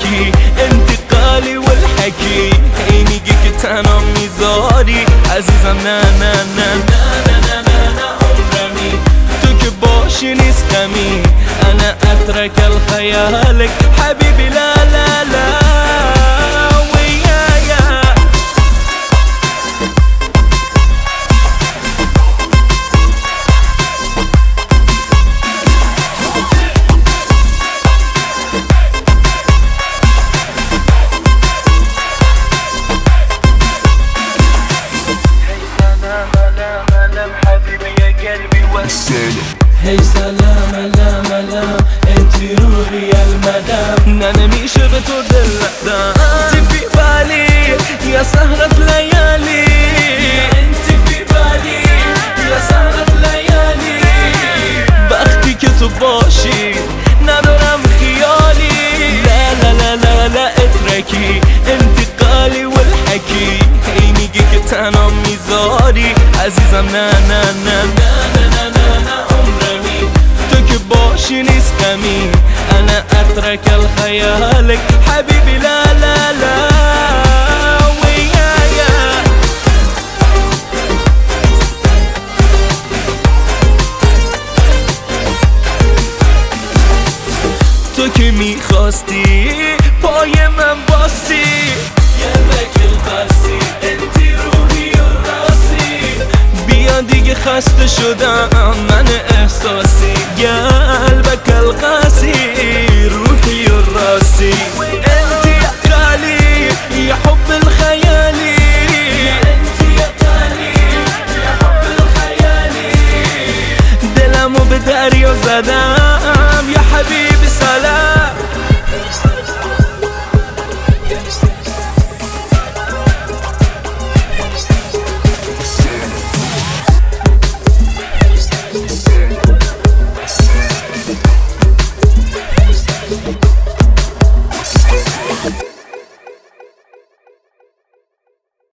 اتركي انتقالي والحكي هي میگی تنها میذاری عزیزم نه نه نه نه نه نه نه عمرمی تو که باشی نیست غمی انا اترك الخيالك حبيبي لا لا لا هی سلام لام لام انتي روحي يا المدام انا نمیشه به تو دل ندم انتي في بالي يا سهرة ليالي انتي في بالي يا سهرة ليالي وقتی که تو باشی ندارم خیالی لا لا لا لا لا اتركي انتقالي والحكي هی میگی که تنها میذاری عزیزم نه نه نه نه نه نه نه باشي نیست غمی انا اترك الخيالك حبيبي لا لا لا ويايا تو که میخواستی پای من باسی یه بکل بسی انتی روحی و راسی بیا دیگه خسته شدم من احساسی قلبك القاسي روحي الراسي انت يا غالي يا حب الخيالي انت يا غالي يا حب الخيالي دلمو بداري وزدام يا حبيبي سلام